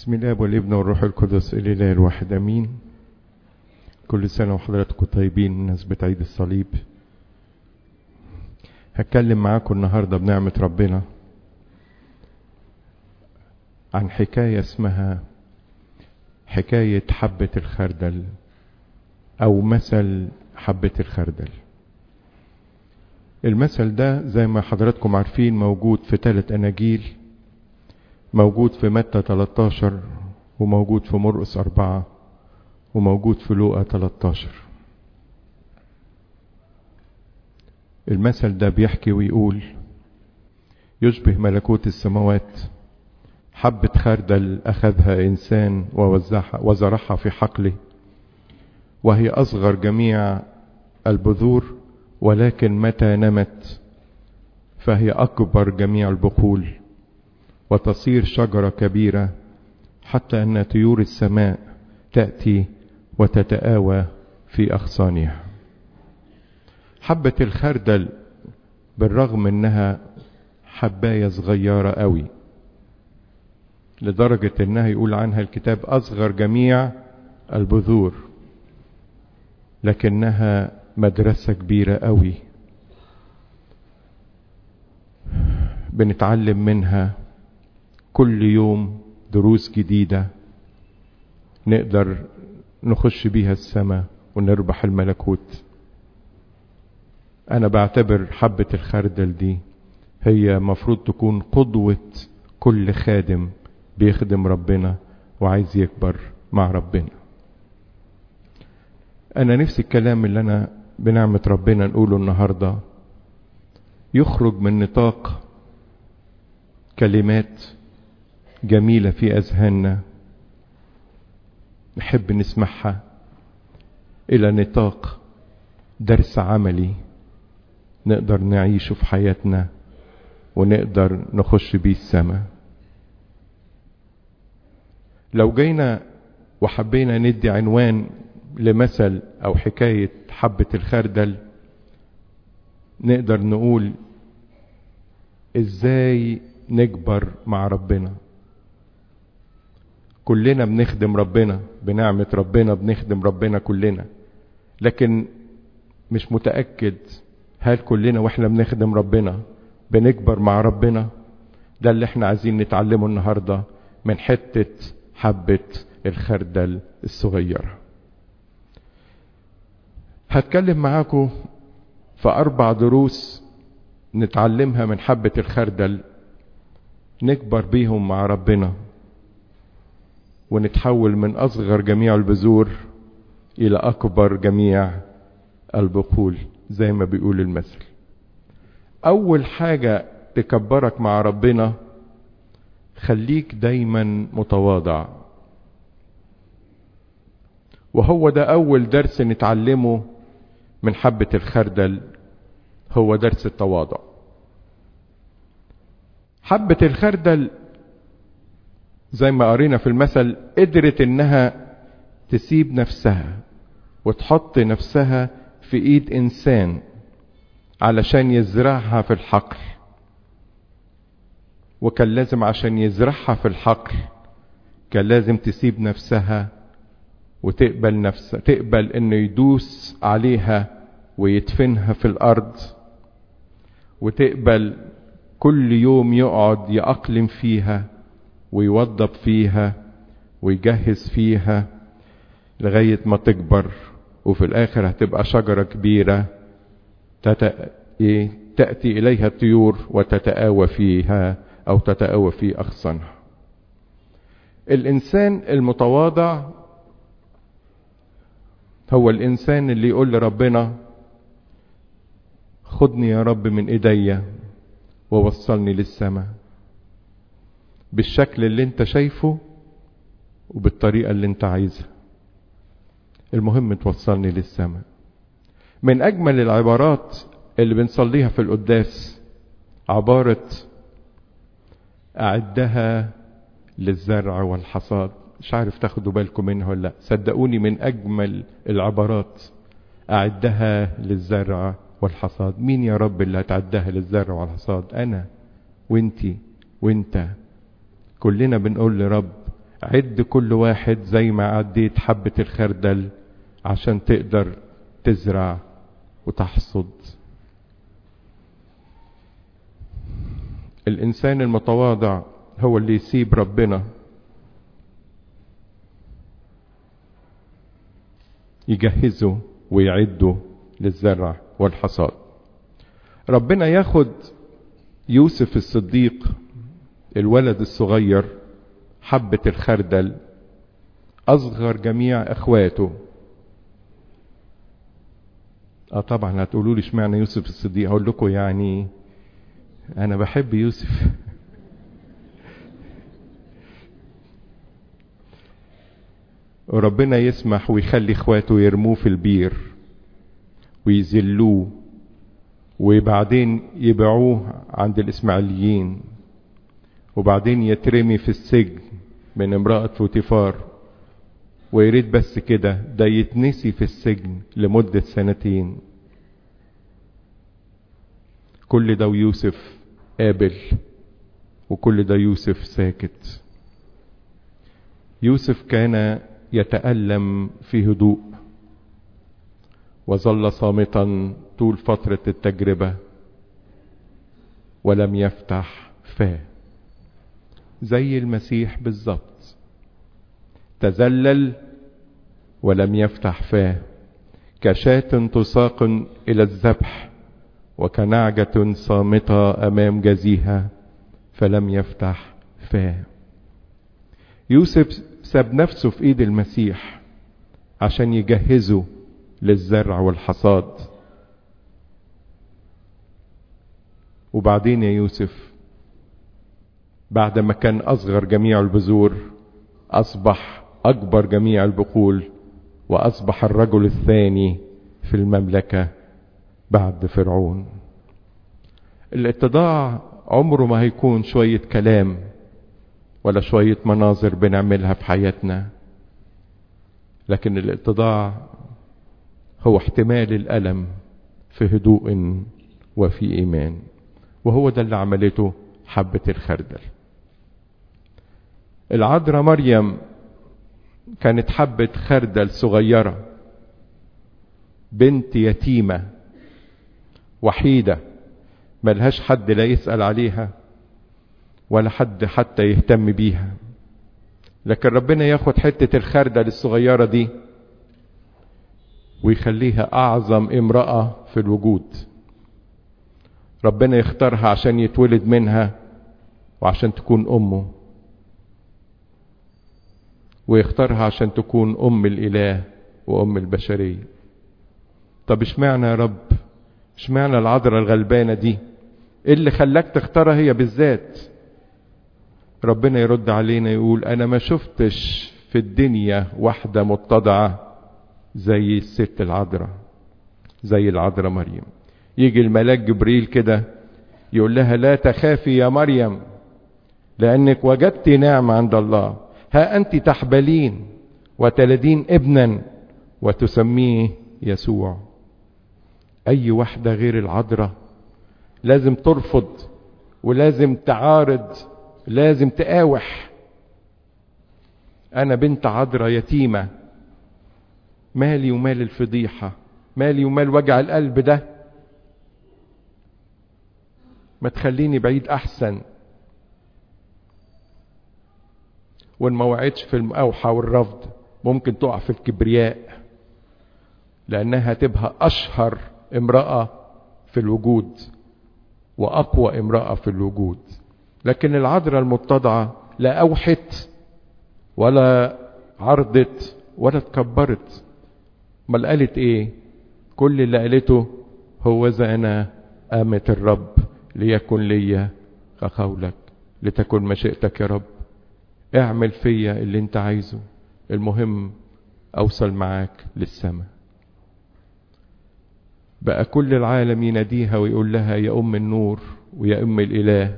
بسم الله والابن والروح القدس الاله الواحد امين. كل سنة وحضراتكم طيبين بمناسبة عيد الصليب. هتكلم معاكم النهاردة بنعمة ربنا عن حكاية اسمها حكاية حبة الخردل او مثل حبة الخردل. المثل ده زي ما حضراتكم عارفين موجود في 3 أناجيل، موجود في متى 13 وموجود في مرقس 4 وموجود في لوقا 13. المثل ده بيحكي ويقول يشبه ملكوت السماوات حبة خردل أخذها إنسان وزرعها في حقله، وهي أصغر جميع البذور، ولكن متى نمت فهي أكبر جميع البقول وتصير شجرة كبيرة، حتى أن طيور السماء تأتي وتتآوى في أغصانها. حبة الخردل بالرغم أنها حباية صغيرة قوي، لدرجة أنها يقول عنها الكتاب أصغر جميع البذور، لكنها مدرسة كبيرة قوي بنتعلم منها كل يوم دروس جديدة نقدر نخش بيها السماء ونربح الملكوت. أنا بعتبر حبة الخردل دي هي مفروض تكون قدوة كل خادم بيخدم ربنا وعايز يكبر مع ربنا. أنا نفسي الكلام اللي أنا بنعمة ربنا نقوله النهاردة يخرج من نطاق كلمات جميلة في أذهاننا نحب نسمعها إلى نطاق درس عملي نقدر نعيشه في حياتنا ونقدر نخش بيه السماء. لو جينا وحبينا ندي عنوان لمثل أو حكاية حبة الخردل، نقدر نقول إزاي نكبر مع ربنا. كلنا بنخدم ربنا بنعمة ربنا، بنخدم ربنا كلنا، لكن مش متأكد هل كلنا واحنا بنخدم ربنا بنكبر مع ربنا. ده اللي احنا عايزين نتعلمه النهاردة من حتة حبة الخردل الصغيرة. هتكلم معاكم في 4 دروس نتعلمها من حبة الخردل نكبر بيهم مع ربنا ونتحول من أصغر جميع البذور إلى أكبر جميع البقول زي ما بيقول المثل. أول حاجة تكبرك مع ربنا خليك دايما متواضع، وهو ده أول درس نتعلمه من حبة الخردل، هو درس التواضع. حبة الخردل زي ما قرينا في المثل قدرت انها تسيب نفسها وتحط نفسها في ايد انسان علشان يزرعها في الحقل، وكان لازم عشان يزرعها في الحقل كان لازم تسيب نفسها تقبل انه يدوس عليها ويدفنها في الارض، وتقبل كل يوم يقعد يأقلم فيها ويوضب فيها ويجهز فيها لغاية ما تكبر، وفي الآخر هتبقى شجرة كبيرة تأتي إليها الطيور وتتآوى فيها أو تتآوى في أغصانها. الإنسان المتواضع هو الإنسان اللي يقول لربنا خدني يا رب من إيديا ووصلني للسماء بالشكل اللي انت شايفه وبالطريقة اللي انت عايزها، المهم توصلني للسماء. من أجمل العبارات اللي بنصليها في القداس عبارة أعدها للزرع والحصاد. مش عارف تاخدوا بالكم منها ولا لا، صدقوني من أجمل العبارات أعدها للزرع والحصاد. مين يا رب اللي هتعدها للزرع والحصاد؟ أنا وانتي وانت. كلنا بنقول لرب عد كل واحد زي ما عديت حبة الخردل عشان تقدر تزرع وتحصد. الإنسان المتواضع هو اللي يسيب ربنا يجهزه ويعده للزرع والحصاد. ربنا ياخد يوسف الصديق الولد الصغير حبة الخردل أصغر جميع إخواته. طبعا هتقولوا لي اشمعنى يوسف الصديق؟ هقول لكم يعني أنا بحب يوسف. وربنا يسمح ويخلي إخواته يرموه في البير ويذلوه وبعدين يبيعوه عند الإسماعيليين وبعدين يترمي في السجن من امرأة فوتيفار. ويريد بس كده ده يتنسي في السجن لمدة 2 سنين. كل ده ويوسف قابل، وكل ده يوسف ساكت. يوسف كان يتألم في هدوء وظل صامتا طول فترة التجربة ولم يفتح فاه، زي المسيح بالظبط. تذلل ولم يفتح فاه، كشاة تساق إلى الذبح وكنعجة صامتة أمام جزيها فلم يفتح فاه. يوسف ساب نفسه في ايد المسيح عشان يجهزه للزرع والحصاد. وبعدين يا يوسف بعد ما كان أصغر جميع البذور أصبح أكبر جميع البقول، وأصبح الرجل الثاني في المملكة بعد فرعون. الاتضاع عمره ما هيكون شوية كلام ولا شوية مناظر بنعملها في حياتنا، لكن الاتضاع هو احتمال الألم في هدوء وفي إيمان. وهو ده اللي عملته حبة الخردل. العذراء مريم كانت حبة خردل صغيرة، بنت يتيمة وحيدة ملهاش حد لا يسأل عليها ولا حد حتى يهتم بيها. لكن ربنا ياخد حتة الخردل الصغيرة دي ويخليها أعظم امرأة في الوجود. ربنا يختارها عشان يتولد منها وعشان تكون أمه، ويختارها عشان تكون أم الإله وأم البشرية. طب اشمعنى يا رب؟ اشمعنى العذراء الغلبانة دي؟ ايه اللي خلاك تختارها هي بالذات؟ ربنا يرد علينا يقول أنا ما شفتش في الدنيا واحدة متضعة زي الست العذراء، زي العذراء مريم. يجي الملاك جبريل كده يقول لها لا تخافي يا مريم لأنك وجدت نعمة عند الله، ها أنت تحبلين وتلدين ابنا وتسميه يسوع. أي واحدة غير العذراء لازم ترفض ولازم تعارض، لازم تقاوح. أنا بنت عذراء يتيمة، مالي ومال الفضيحة، مالي ومال وجع القلب ده، ما تخليني بعيد أحسن. وإن ما وعدش في المقاوحة والرفض ممكن تقع في الكبرياء، لأنها تبقى أشهر امرأة في الوجود وأقوى امرأة في الوجود. لكن العذراء المتضعة لا أوحت ولا عرضت ولا تكبرت، ما قالت ايه؟ كل اللي قالته هو ذا أنا آمة الرب ليكن لي كقولك، لتكن مشيئتك يا رب، اعمل فيا اللي انت عايزه، المهم اوصل معاك للسماء. بقى كل العالم يناديها ويقول لها يا أم النور ويا أم الإله،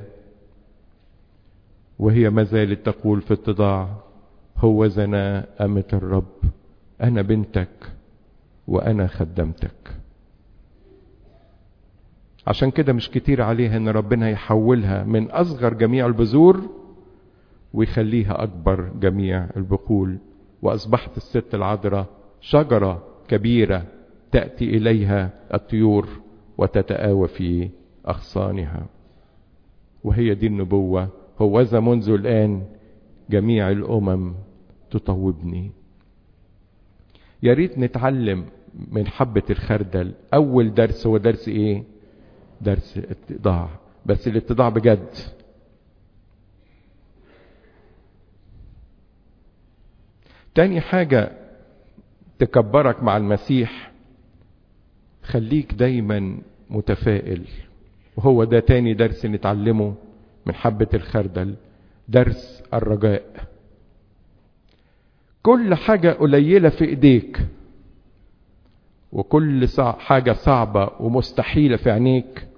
وهي ما زالت تقول في اتضاع هو ذا أنا آمة الرب، أنا بنتك وأنا خدمتك. عشان كده مش كتير عليها ان ربنا يحولها من أصغر جميع البذور ويخليها أكبر جميع البقول. وأصبحت الست العذراء شجرة كبيرة تأتي إليها الطيور وتتآوى في أغصانها. وهي دي النبوة: هوذا منذ الآن جميع الأمم تطوبني. يا ريت نتعلم من حبة الخردل. أول درس هو درس إيه؟ درس اتضاع، بس الاتضاع بجد. تاني حاجة تكبرك مع المسيح، خليك دايما متفائل. وهو ده تاني درس نتعلمه من حبة الخردل، درس الرجاء. كل حاجة قليلة في ايديك وكل حاجة صعبة ومستحيلة في عينيك،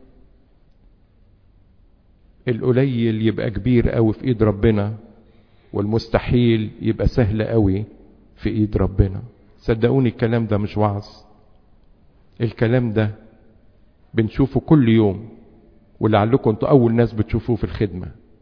القليل يبقى كبير قوي في ايد ربنا، والمستحيل يبقى سهل قوي في ايد ربنا. صدقوني الكلام ده مش وعظ، الكلام ده بنشوفه كل يوم، ولعلكم انتوا اول ناس بتشوفوه في الخدمة.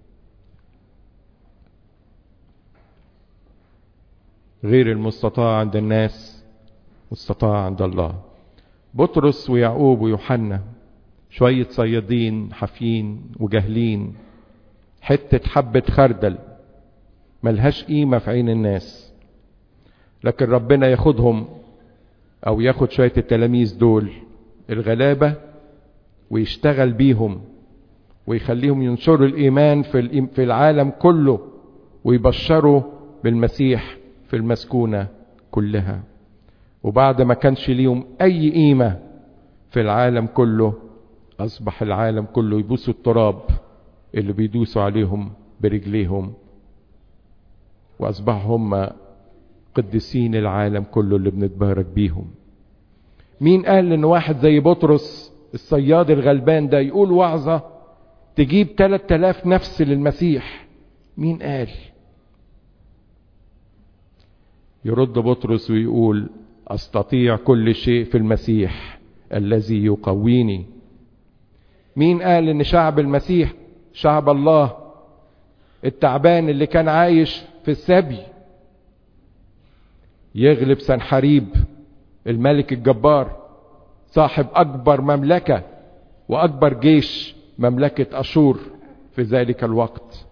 غير المستطاع عند الناس مستطاع عند الله. بطرس ويعقوب ويوحنا شوية صيادين حافيين وجاهلين، حتة حبة خردل ملهاش قيمة في عين الناس، لكن ربنا ياخدهم او ياخد شوية التلاميذ دول الغلابة ويشتغل بيهم ويخليهم ينشروا الإيمان في العالم كله، ويبشروا بالمسيح في المسكونة كلها. وبعد ما كانش ليهم أي قيمة في العالم كله، أصبح العالم كله يبوسوا التراب اللي بيدوسوا عليهم برجليهم، وأصبحوا هم قديسين العالم كله اللي بنتبارك بيهم. مين قال إن واحد زي بطرس الصياد الغلبان ده يقول وعظة تجيب 3000 نفس للمسيح؟ مين قال؟ يرد بطرس ويقول: أستطيع كل شيء في المسيح الذي يقويني. مين قال إن شعب المسيح، شعب الله التعبان اللي كان عايش في السبي، يغلب سنحريب الملك الجبار صاحب أكبر مملكة وأكبر جيش، مملكة أشور في ذلك الوقت؟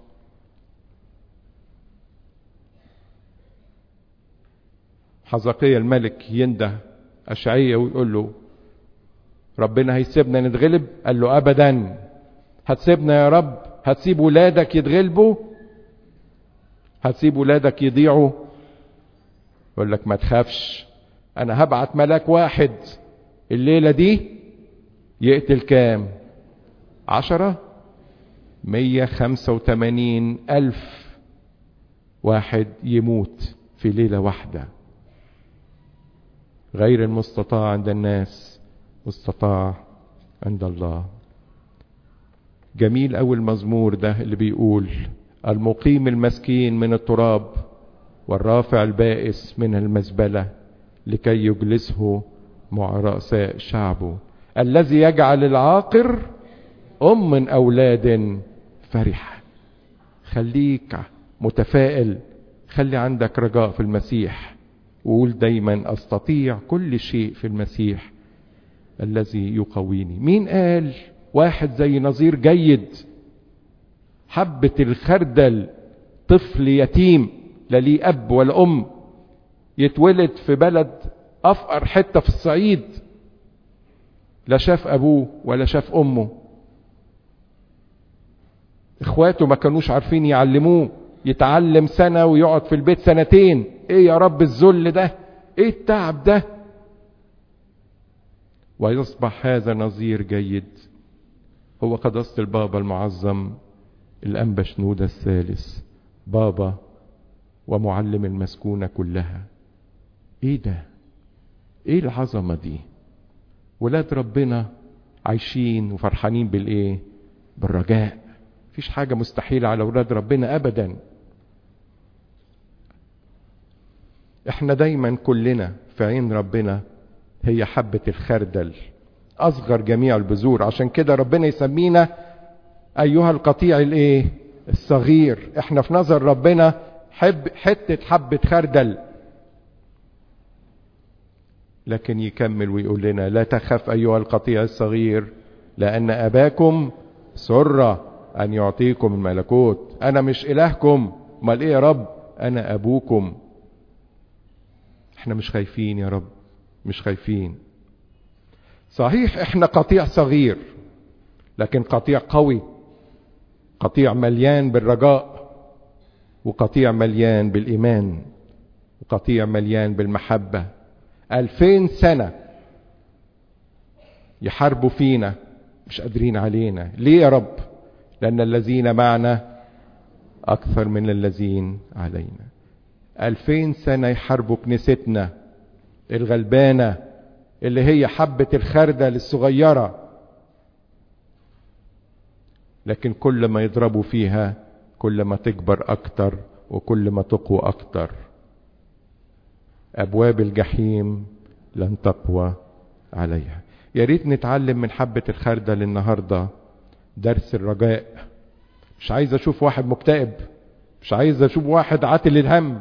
حزقيا الملك ينده أشعيا ويقول له: ربنا هيسيبنا نتغلب؟ قال له: أبدا. هتسيبنا يا رب؟ هتسيب ولادك يتغلبوا؟ هتسيب ولادك يضيعوا؟ يقول لك: ما تخافش، أنا هبعت ملاك واحد الليلة دي يقتل كام؟ 185,000 واحد يموت في ليلة واحدة. غير المستطاع عند الناس مستطاع عند الله. جميل أول المزمور ده اللي بيقول: المقيم المسكين من التراب والرافع البائس من المزبلة لكي يجلسه مع رؤساء شعبه، الذي يجعل العاقر من أولاد فرحة. خليك متفائل، خلي عندك رجاء في المسيح، وقول دايما: أستطيع كل شيء في المسيح الذي يقويني. مين قال واحد زي نظير جيد، حبة الخردل، طفل يتيم لا ليه أب ولا أم، يتولد في بلد أفقر حتة في الصعيد، لا شاف أبوه ولا شاف أمه، إخواته ما كانوش عارفين يعلموه، يتعلم سنة ويقعد في البيت سنتين. إيه يا رب الذل ده؟ إيه التعب ده؟ ويصبح هذا نظير جيد هو قداسة البابا المعظم الأنبا شنودة الثالث، بابا ومعلم المسكونة كلها. ايه ده؟ ايه العظمة دي؟ ولاد ربنا عايشين وفرحانين بالايه؟ بالرجاء. مفيش حاجة مستحيلة على ولاد ربنا ابدا. احنا دايما كلنا في عين ربنا هي حبة الخردل، اصغر جميع البذور. عشان كده ربنا يسمينا ايها القطيع الايه؟ الصغير. احنا في نظر ربنا حبة خردل. لكن يكمل ويقول لنا لا تخف أيها القطيع الصغير لأن أباكم سر أن يعطيكم الملكوت. أنا مش إلهكم، امال إيه يا رب؟ أنا أبوكم. احنا مش خايفين يا رب، مش خايفين. صحيح احنا قطيع صغير، لكن قطيع قوي، قطيع مليان بالرجاء، وقطيع مليان بالإيمان، وقطيع مليان بالمحبة. 2000 سنة يحاربوا فينا مش قادرين علينا. ليه يا رب؟ لأن الذين معنا أكثر من الذين علينا. 2000 سنة يحاربوا كنيستنا الغلبانة اللي هي حبة الخردل الصغيرة، لكن كل ما يضربوا فيها كل ما تكبر أكتر وكل ما تقوى أكتر. أبواب الجحيم لن تقوى عليها. يا ريت نتعلم من حبة الخردل النهاردة درس الرجاء. مش عايز أشوف واحد مكتئب، مش عايز أشوف واحد عاتل الهم.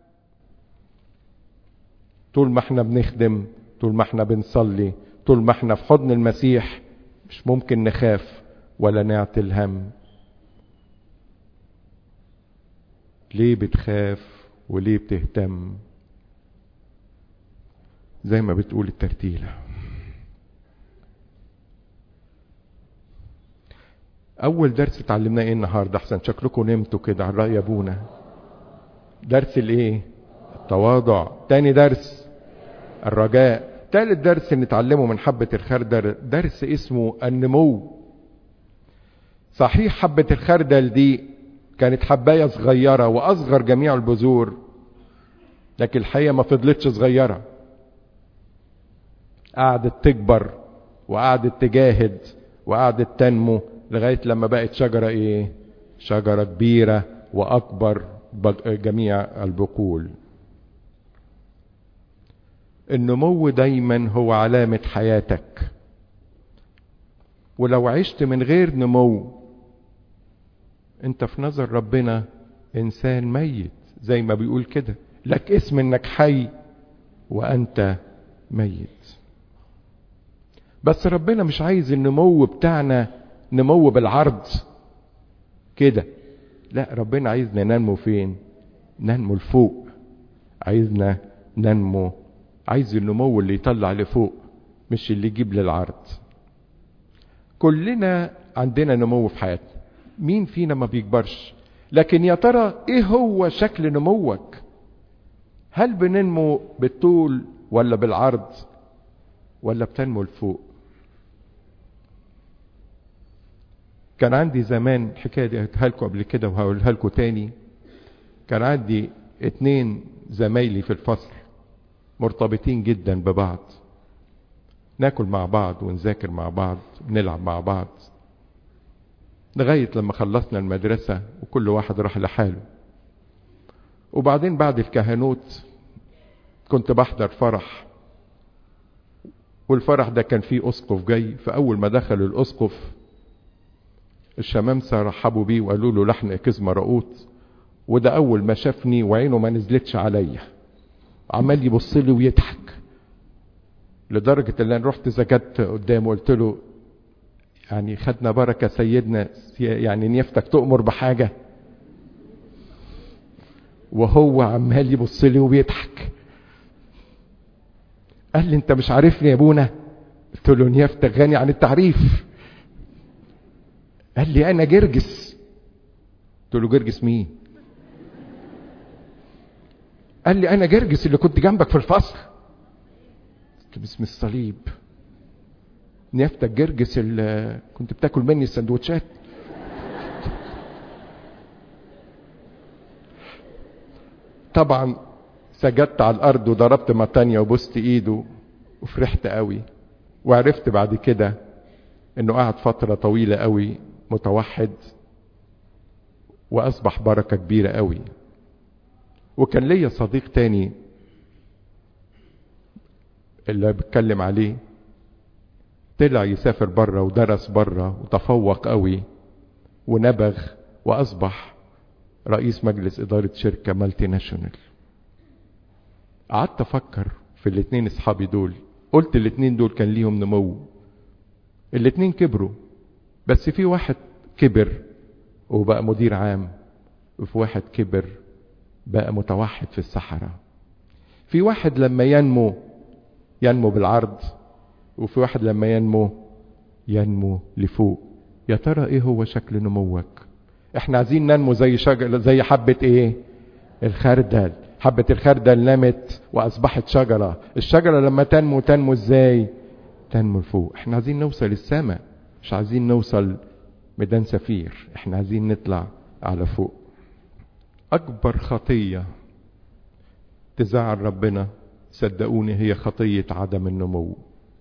طول ما احنا بنخدم، طول ما احنا بنصلي، طول ما احنا في حضن المسيح مش ممكن نخاف ولا نعتل هم. ليه بتخاف وليه بتهتم؟ زي ما بتقول الترتيلة. اول درس اتعلمناه ايه النهارده؟ احسن شكلكم نمتوا كده على رأي ابونا. درس الايه؟ التواضع. تاني درس الرجاء. تالت درس نتعلمه من حبة الخردل درس اسمه النمو. صحيح حبة الخردل دي كانت حباية صغيرة واصغر جميع البذور، لكن الحقيقة ما فضلتش صغيرة، قعدت تكبر وقعدت تجاهد وقعدت تنمو لغاية لما بقت شجرة ايه؟ شجرة كبيرة واكبر جميع البقول. النمو دايما هو علامة حياتك، ولو عشت من غير نمو انت في نظر ربنا انسان ميت، زي ما بيقول كده لك اسم انك حي وانت ميت. بس ربنا مش عايز النمو بتاعنا نمو بالعرض كده، لا، ربنا عايزنا ننمو فين؟ ننمو لفوق. عايزنا ننمو، عايز النمو اللي يطلع لفوق مش اللي يجيب للعرض. كلنا عندنا نمو في حياتنا، مين فينا ما بيكبرش؟ لكن يا ترى ايه هو شكل نموك؟ هل بننمو بالطول ولا بالعرض ولا بتنمو لفوق؟ كان عندي زمان الحكايه دي قلتها لكم قبل كده وهقولها لكم تاني. كان عندي 2 زمايلي في الفصل مرتبطين جدا ببعض، ناكل مع بعض ونذاكر مع بعض ونلعب مع بعض لغايه لما خلصنا المدرسه وكل واحد راح لحاله. وبعدين بعد الكهنوت كنت بحضر فرح، والفرح ده كان فيه اسقف جاي. فاول ما دخل الاسقف الشمامسه رحبوا بيه وقالوا له لحن اكيز مرقوط. وده اول ما شافني وعينه ما نزلتش عليا، عمال يبص لي ويضحك، لدرجه ان انا رحت سكت قدامه قلت له يعني خدنا بركه سيدنا، يعني نيفتك تؤمر بحاجه؟ وهو عمال يبص لي وبيضحك. قال لي انت مش عارفني يا ابونا؟ قلت له نيفتك غني عن التعريف. قال لي انا جرجس. قلت له جرجس مين؟ قال لي انا جرجس اللي كنت جنبك في الفصل. قلت باسم الصليب، نيفتك جرجس اللي كنت بتاكل مني السندوتشات؟ طبعا سجدت على الارض وضربت مطانية وبوست ايده وفرحت قوي. وعرفت بعد كده انه قعد فترة طويلة قوي متوحد واصبح بركة كبيرة قوي. وكان ليا صديق تاني اللي بتكلم عليه، طلع يسافر بره ودرس بره وتفوق قوي ونبغ وأصبح رئيس مجلس إدارة شركة مالتي ناشونال. قعدت أفكر في الاتنين أصحابي دول، قلت الاتنين دول كان ليهم نمو، الاتنين كبروا، بس في واحد كبر وبقى مدير عام، وفي واحد كبر بقى متوحد في الصحراء. في واحد لما ينمو بالعرض، وفي واحد لما ينمو لفوق. يا ترى ايه هو شكل نموك؟ احنا عايزين ننمو زي شجرة، زي حبة ايه؟ الخردل. حبة الخردل نمت واصبحت شجرة. الشجرة لما تنمو ازاي؟ تنمو لفوق. احنا عايزين نوصل السماء، مش عايزين نوصل ميدان سفير، احنا عايزين نطلع على فوق. اكبر خطية تزعل ربنا صدقوني هي خطية عدم النمو.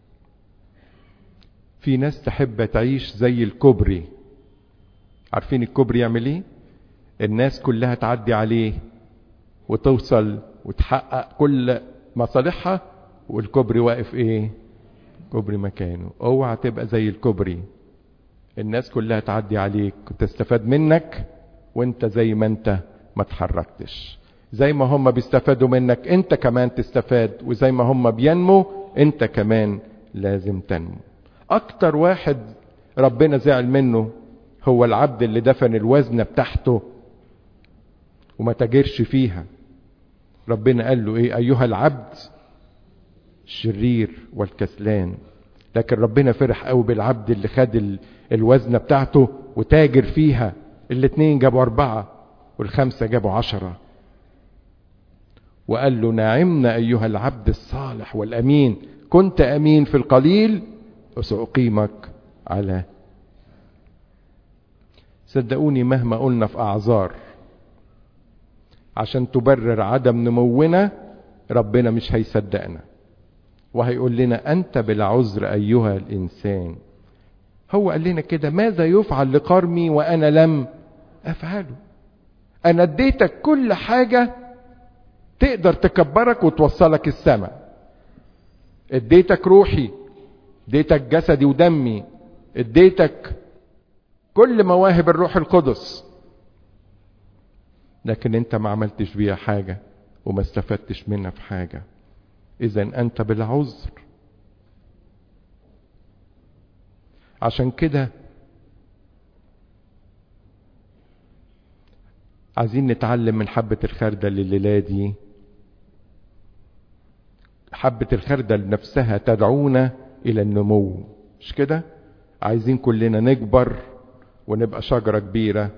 في ناس تحب تعيش زي الكوبري. عارفين الكوبري يعمل ايه؟ الناس كلها تعدي عليه وتوصل وتحقق كل مصالحها، والكوبري واقف ايه؟ كوبري مكانه. اوعى تبقى زي الكوبري، الناس كلها تعدي عليك وتستفاد منك وانت زي ما انت ما تحركتش. زي ما هم بيستفادوا منك انت كمان تستفاد، وزي ما هم بينمو انت كمان لازم تنمو. اكتر واحد ربنا زعل منه هو العبد اللي دفن الوزنة بتاعته وما تاجرش فيها. ربنا قال له ايه؟ ايها العبد الشرير والكسلان. لكن ربنا فرح قوي بالعبد اللي خد الوزنة بتاعته وتاجر فيها. الاتنين جابوا 4 والخمسة جابوا 10. وقال له نعمنا ايها العبد الصالح والامين، كنت امين في القليل وسأقيمك على. صدقوني مهما قلنا في اعذار عشان تبرر عدم نمونا، ربنا مش هيصدقنا وهيقول لنا انت بالعذر ايها الانسان. هو قال لنا كده: ماذا يفعل لقرمي وانا لم افعله؟ انا اديتك كل حاجة تقدر تكبرك وتوصلك السماء. اديتك روحي، اديتك جسدي ودمي، اديتك كل مواهب الروح القدس، لكن انت ما عملتش بيها حاجة وما استفدتش منها في حاجة. اذن انت بالعذر. عشان كده عايزين نتعلم من حبة الخردل الليلة دي. حبة الخردل نفسها تدعونا الى النمو، مش كده؟ عايزين كلنا نكبر ونبقى شجرة كبيرة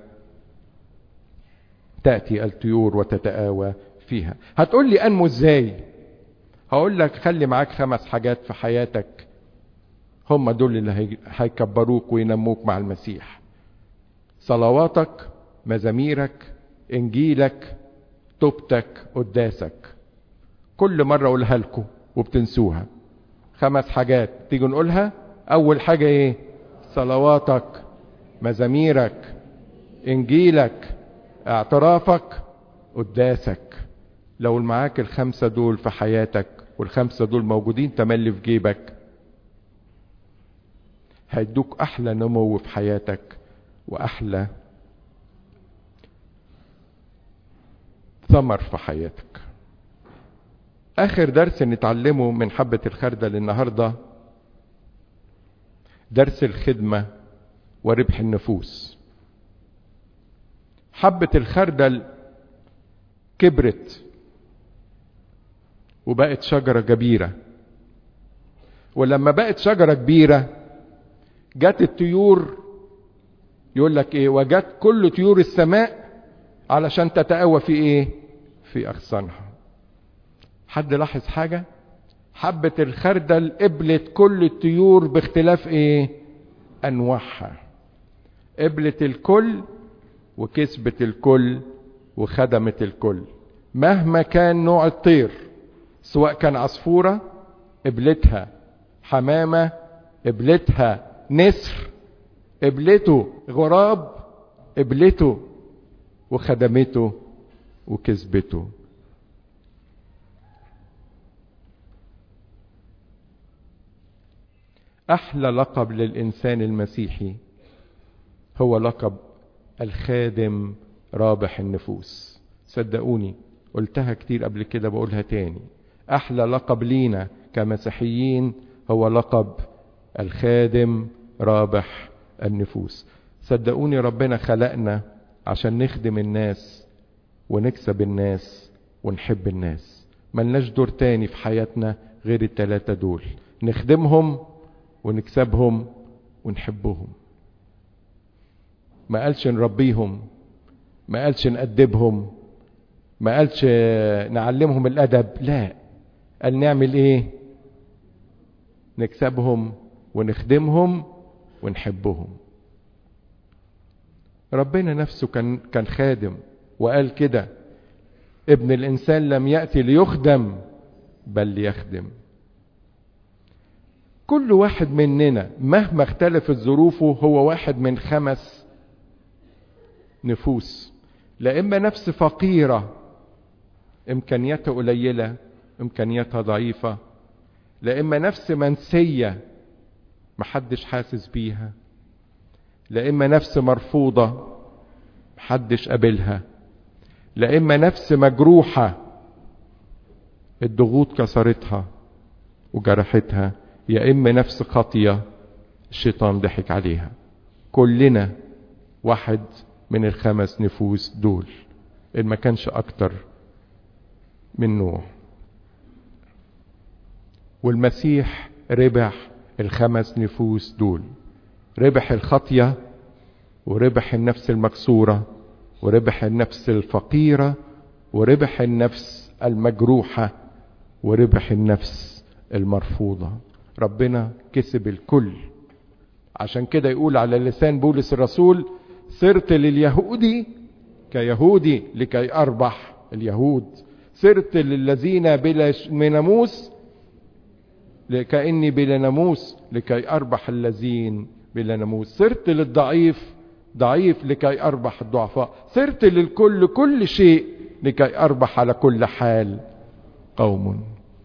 تأتي الطيور وتتآوى فيها. هتقول لي انمو ازاي؟ هقول لك خلي معاك 5 حاجات في حياتك، هم دول اللي هيكبروك وينموك مع المسيح: صلواتك، مزاميرك، انجيلك، توبتك، قداسك. كل مرة اقولها لكم وبتنسوها. 5 حاجات تيجي نقولها. اول حاجة ايه؟ صلواتك، مزاميرك، انجيلك، اعترافك، قداسك. لو معاك ال5 دول في حياتك وال5 دول موجودين تملي في جيبك، هيدوك احلى نمو في حياتك واحلى ثمر في حياتك. اخر درس نتعلمه من حبة الخردل النهاردة درس الخدمة وربح النفوس. حبة الخردل كبرت وبقت شجرة كبيرة، ولما بقت شجرة كبيرة جت الطيور. يقول لك ايه؟ وجت كل طيور السماء علشان تتقوى في ايه؟ في اغصانها. حد لاحظ حاجة؟ حبة الخردل قبلت كل الطيور باختلاف ايه؟ انواعها. قبلت الكل وكسبت الكل وخدمت الكل مهما كان نوع الطير، سواء كان عصفورة قبلتها، حمامة قبلتها، نسر قبلته، غراب قبلته وخدمته وكسبته. احلى لقب للانسان المسيحي هو لقب الخادم رابح النفوس. صدقوني قلتها كتير قبل كده، بقولها تاني، احلى لقب لينا كمسيحيين هو لقب الخادم رابح النفوس. صدقوني ربنا خلقنا عشان نخدم الناس ونكسب الناس ونحب الناس. ملناش دور تاني في حياتنا غير التلاتة دول، نخدمهم ونكسبهم ونحبهم. ما قالش نربيهم، ما قالش نأدبهم، ما قالش نعلمهم الأدب، لا، قال نعمل ايه؟ نكسبهم ونخدمهم ونحبهم. ربنا نفسه كان خادم، وقال كده: ابن الإنسان لم يأتي ليخدم بل ليخدم. كل واحد مننا مهما اختلفت ظروفه هو واحد من 5 نفوس. لا إما نفس فقيرة إمكانياتها قليلة، إمكانياتها ضعيفة، لا إما نفس منسية محدش حاسس بيها، لا إما نفس مرفوضة محدش قابلها، لا إما نفس مجروحة الضغوط كسرتها وجرحتها، يا إما نفس خطية الشيطان ضحك عليها. كلنا واحد من ال5 نفوس دول، إن ما كانش أكتر من نوع. والمسيح ربح ال5 نفوس دول، ربح الخطية، وربح النفس المكسورة، وربح النفس الفقيرة، وربح النفس المجروحة، وربح النفس المرفوضة. ربنا كسب الكل. عشان كده يقول على لسان بولس الرسول: صرت لليهودي كيهودي لكي أربح اليهود، صرت للذين بلا ناموس كأني بلا ناموس لكي أربح الذين بلا ناموس، صرت للضعيف ضعيف لكي أربح الضعفاء، صرت للكل كل شيء لكي أربح على كل حال قوم.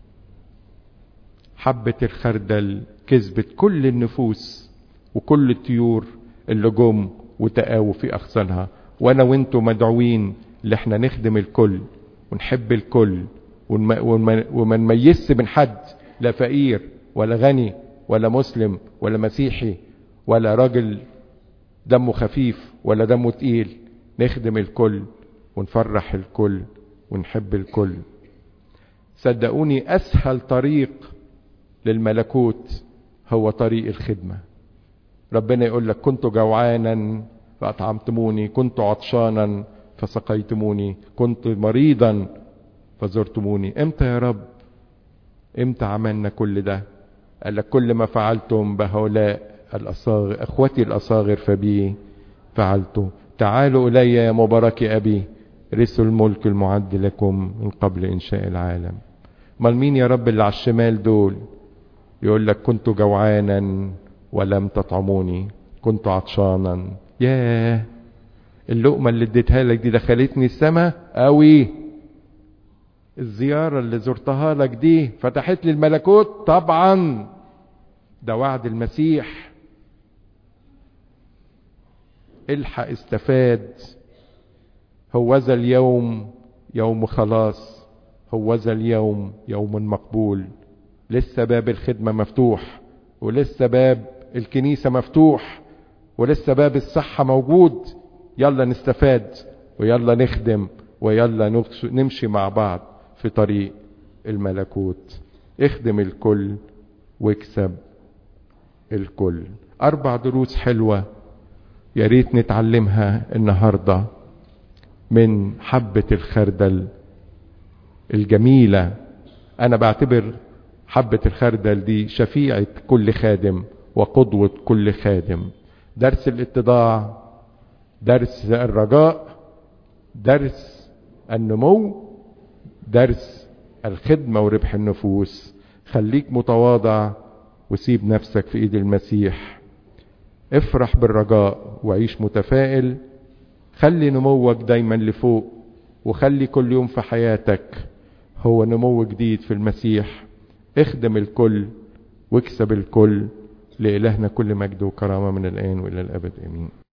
حبة الخردل كسبت كل النفوس وكل الطيور اللي جم وتقاووا في أغصانها. وأنا وانتم مدعوين اللي احنا نخدم الكل ونحب الكل وما نميزش بين حد، لا فقير ولا غني ولا مسلم ولا مسيحي ولا راجل دمه خفيف ولا دمه تقيل. نخدم الكل ونفرح الكل ونحب الكل. صدقوني أسهل طريق للملكوت هو طريق الخدمة. ربنا يقول لك: كنت جوعانا فأطعمتموني، كنت عطشانا فسقيتموني، كنت مريضا فزرتموني. امتى يا رب؟ امتى عملنا كل ده؟ قال لك: كل ما فعلتم بهؤلاء الأصاغر أخوتي الأصاغر فبي فعلته. تعالوا إلي يا مبارك أبي، رثوا الملك المعد لكم من قبل إنشاء العالم. امال مين يا رب اللي على الشمال دول؟ يقول لك: كنت جوعانا ولم تطعموني، كنت عطشانا. ياه، اللقمة اللي اديتها لك دي دخلتني السماء قوي. الزيارة اللي زرتها لك دي فتحت لي الملكوت. طبعا ده وعد المسيح. الحق استفاد. هوذا اليوم يوم خلاص، هوذا اليوم يوم مقبول. لسه باب الخدمة مفتوح، ولسه باب الكنيسة مفتوح، ولسه باب الصحة موجود. يلا نستفاد ويلا نخدم ويلا نمشي مع بعض في طريق الملكوت. اخدم الكل واكسب الكل. 4 دروس حلوة يا ريت نتعلمها النهاردة من حبة الخردل الجميلة. انا بعتبر حبة الخردل دي شفيعة كل خادم وقدوة كل خادم. درس الاتضاع، درس الرجاء، درس النمو، درس الخدمة وربح النفوس. خليك متواضع وسيب نفسك في ايد المسيح. افرح بالرجاء وعيش متفائل. خلي نموك دايما لفوق، وخلي كل يوم في حياتك هو نمو جديد في المسيح. اخدم الكل واكسب الكل. لإلهنا كل مجد وكرامة من الآن وإلى الأبد. آمين.